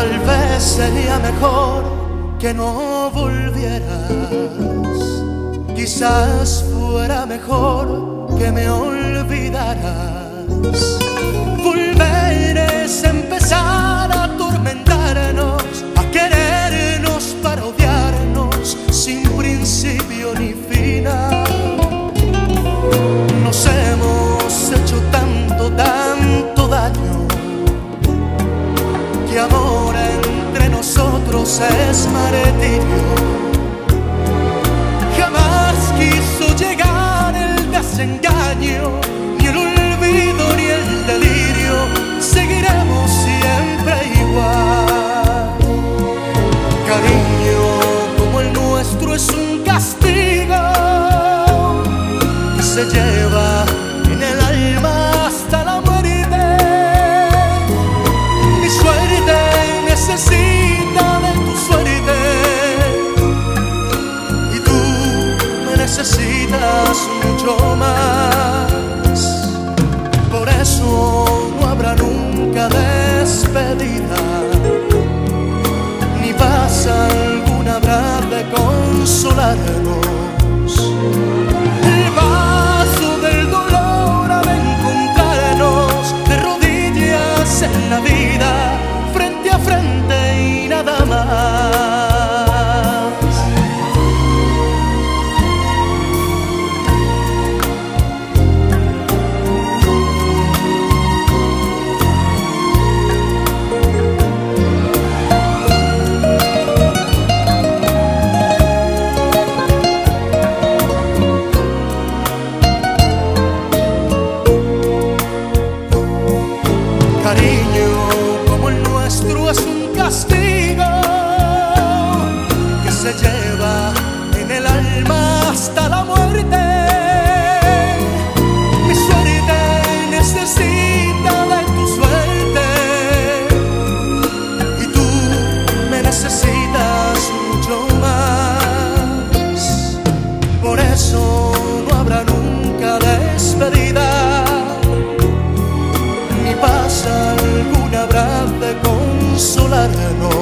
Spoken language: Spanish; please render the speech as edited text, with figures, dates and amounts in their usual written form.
Tal vez sería mejor que no volvieras. Quizás fuera mejor que me olvidaras. Volver es empezar a atormentarnos, a querernos para odiarnos sin principio ni final. Nos hemos hecho tanto daño, que amor entre nosotros es martirio. Jamás quiso llegar el desengaño, ni el olvido ni el delirio. Seguiremos siempre igual. Cariño como el nuestro es un castigo que se lleva en el alma hasta la muerte. Mi suerte necesita de tu suerte, y tú me necesitas mucho más. Por eso no habrá nunca despedida, ni paz alguna habrá de consolarnos. El vaso del dolor ha de encontrarnos de rodillas en la vida, frente a frente y nada más. Cariño como el nuestro es un castigo que se lleva en el alma hasta la muerte. Mi suerte necesita de tu suerte, y tú me necesitas mucho más. Por eso no habrá nunca despedida, ni paz alguna habrá de consolarnos.